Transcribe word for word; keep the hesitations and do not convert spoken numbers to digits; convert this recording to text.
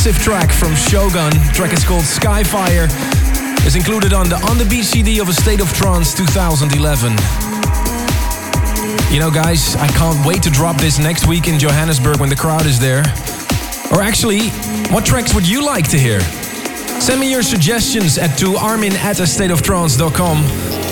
massive track from Shogun. The track is called Skyfire. It's included on the On The Beach C D of A State of Trance two thousand eleven. You know, guys, I can't wait to drop this next week in Johannesburg when the crowd is there. Or actually, what tracks would you like to hear? Send me your suggestions at to armin at a state of trance dot com.